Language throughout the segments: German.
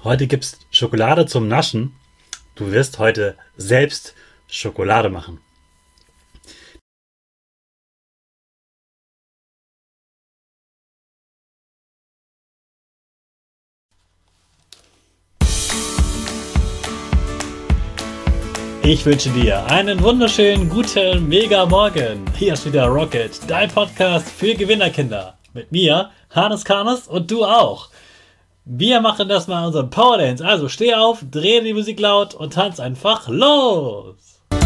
Heute gibt's Schokolade zum Naschen. Du wirst heute selbst Schokolade machen. Ich wünsche dir einen wunderschönen, guten, mega Morgen. Hier ist wieder Rocket, dein Podcast für Gewinnerkinder. Mit mir, Hannes Karnes, und du auch. Wir machen das mal unseren Power Dance. Also steh auf, dreh die Musik laut und tanz einfach los.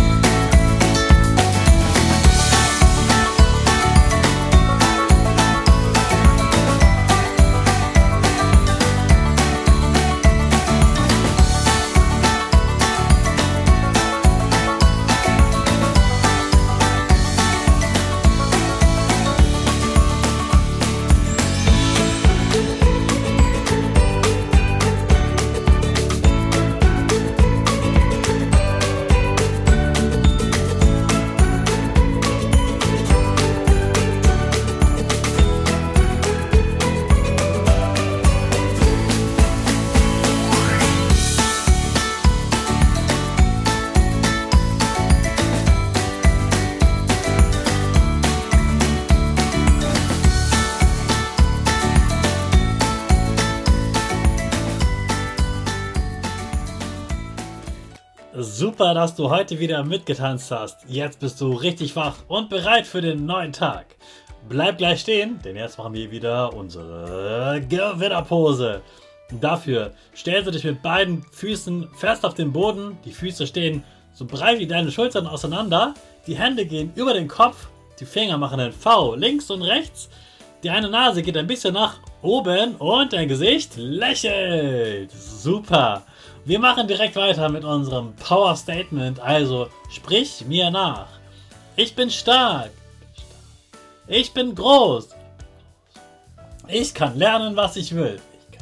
Super, dass du heute wieder mitgetanzt hast. Jetzt bist du richtig wach und bereit für den neuen Tag. Bleib gleich stehen, denn jetzt machen wir wieder unsere Gewinnerpose. Dafür stellst du dich mit beiden Füßen fest auf den Boden. Die Füße stehen so breit wie deine Schultern auseinander. Die Hände gehen über den Kopf. Die Finger machen ein V links und rechts. Die eine Nase geht ein bisschen nach oben und dein Gesicht lächelt. Super. Wir machen direkt weiter mit unserem Power Statement, also sprich mir nach. Ich bin stark. Ich bin groß. Ich kann lernen, was ich will.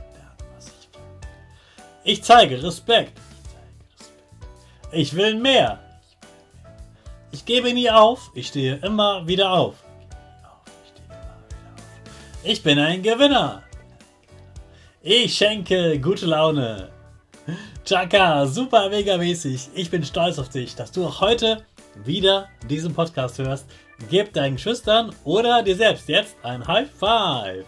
Ich zeige Respekt. Ich will mehr. Ich gebe nie auf. Ich stehe immer wieder auf. Ich bin ein Gewinner. Ich schenke gute Laune. Chaka, super mega mäßig. Ich bin stolz auf dich, dass du auch heute wieder diesen Podcast hörst. Gib deinen Geschwistern oder dir selbst jetzt ein High Five.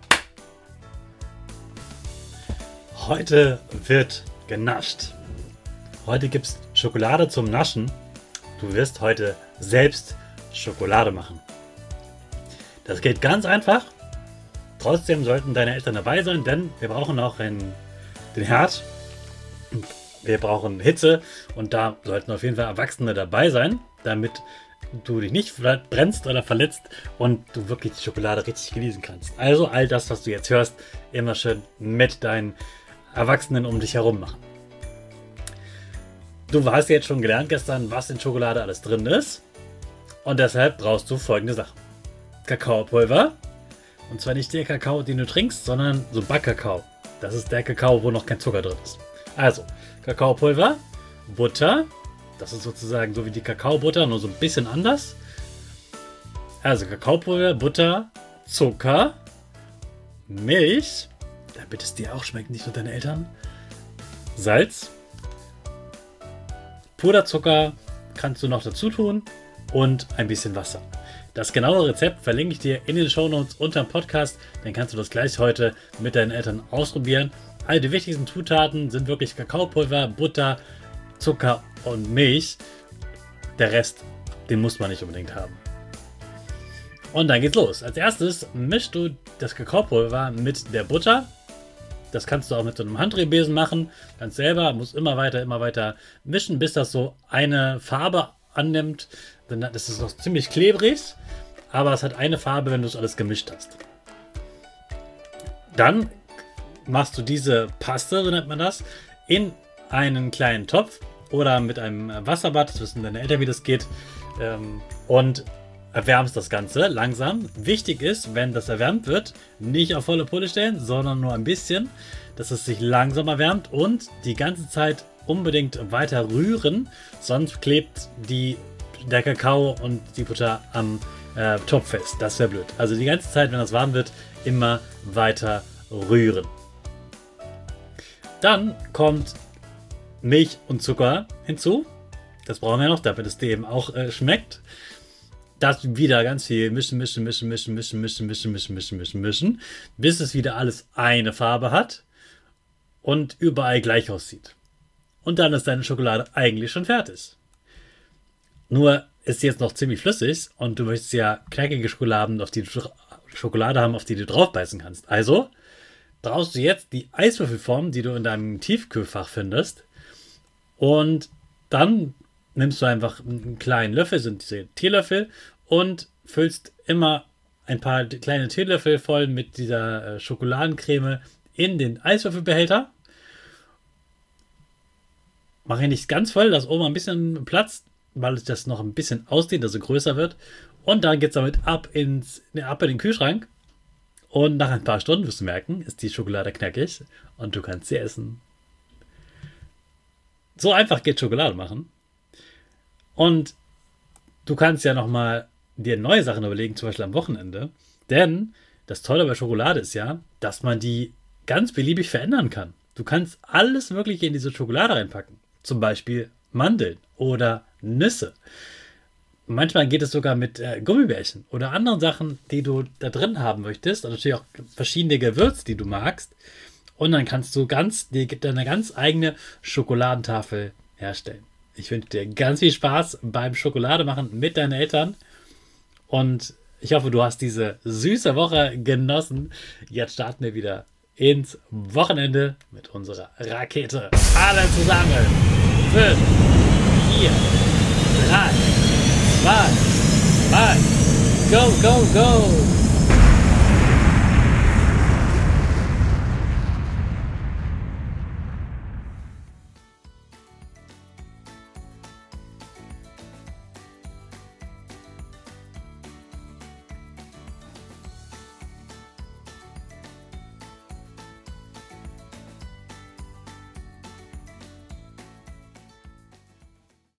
Heute wird genascht. Heute gibt's Schokolade zum Naschen. Du wirst heute selbst Schokolade machen. Das geht ganz einfach. Trotzdem sollten deine Eltern dabei sein, denn wir brauchen auch den Herd. Wir brauchen Hitze und da sollten auf jeden Fall Erwachsene dabei sein, damit du dich nicht brennst oder verletzt und du wirklich die Schokolade richtig genießen kannst. Also all das, was du jetzt hörst, immer schön mit deinen Erwachsenen um dich herum machen. Du hast jetzt schon gelernt gestern, was in Schokolade alles drin ist und deshalb brauchst du folgende Sachen. Kakaopulver, und zwar nicht der Kakao, den du trinkst, sondern so Backkakao. Das ist der Kakao, wo noch kein Zucker drin ist. Also, Kakaopulver, Butter, das ist sozusagen so wie die Kakaobutter, nur so ein bisschen anders. Also Kakaopulver, Butter, Zucker, Milch, damit es dir auch schmeckt, nicht nur deine Eltern, Salz, Puderzucker kannst du noch dazu tun und ein bisschen Wasser. Das genaue Rezept verlinke ich dir in den Shownotes unter dem Podcast, dann kannst du das gleich heute mit deinen Eltern ausprobieren. All die wichtigsten Zutaten sind wirklich Kakaopulver, Butter, Zucker und Milch. Der Rest, den muss man nicht unbedingt haben. Und dann geht's los. Als erstes mischst du das Kakaopulver mit der Butter. Das kannst du auch mit so einem Handrührbesen machen. Ganz selber, musst immer weiter mischen, bis das so eine Farbe annimmt. Das ist noch ziemlich klebrig, aber es hat eine Farbe, wenn du es alles gemischt hast. Dann machst du diese Paste, so nennt man das, in einen kleinen Topf oder mit einem Wasserbad, das wissen deine Eltern, wie das geht, und erwärmst das Ganze langsam. Wichtig ist, wenn das erwärmt wird, nicht auf volle Pulle stellen, sondern nur ein bisschen, dass es sich langsam erwärmt und die ganze Zeit unbedingt weiter rühren, sonst klebt der Kakao und die Butter am Topf fest. Das wäre blöd. Also die ganze Zeit, wenn das warm wird, immer weiter rühren. Dann kommt Milch und Zucker hinzu. Das brauchen wir noch, damit es dem auch schmeckt. Das wieder ganz viel mischen, bis es wieder alles eine Farbe hat und überall gleich aussieht. Und dann ist deine Schokolade eigentlich schon fertig. Nur ist sie jetzt noch ziemlich flüssig und du möchtest ja knackige Schokolade haben, auf die du drauf beißen kannst. Also brauchst du jetzt die Eiswürfelform, die du in deinem Tiefkühlfach findest. Und dann nimmst du einfach einen kleinen Löffel, sind diese Teelöffel, und füllst immer ein paar kleine Teelöffel voll mit dieser Schokoladencreme in den Eiswürfelbehälter. Mach ihn nicht ganz voll, dass oben ein bisschen Platz, weil es das noch ein bisschen ausdehnt, also größer wird. Und dann geht es damit ab in den Kühlschrank. Und nach ein paar Stunden wirst du merken, ist die Schokolade knackig und du kannst sie essen. So einfach geht Schokolade machen. Und du kannst ja nochmal dir neue Sachen überlegen, zum Beispiel am Wochenende. Denn das Tolle bei Schokolade ist ja, dass man die ganz beliebig verändern kann. Du kannst alles Mögliche in diese Schokolade reinpacken. Zum Beispiel Mandeln oder Nüsse. Manchmal geht es sogar mit Gummibärchen oder anderen Sachen, die du da drin haben möchtest. Und natürlich auch verschiedene Gewürze, die du magst. Und dann kannst du deine ganz eigene Schokoladentafel herstellen. Ich wünsche dir ganz viel Spaß beim Schokolade-Machen mit deinen Eltern. Und ich hoffe, du hast diese süße Woche genossen. Jetzt starten wir wieder ins Wochenende mit unserer Rakete. Alle zusammen. 5, 4, 3, 2, 1. Go, go, go!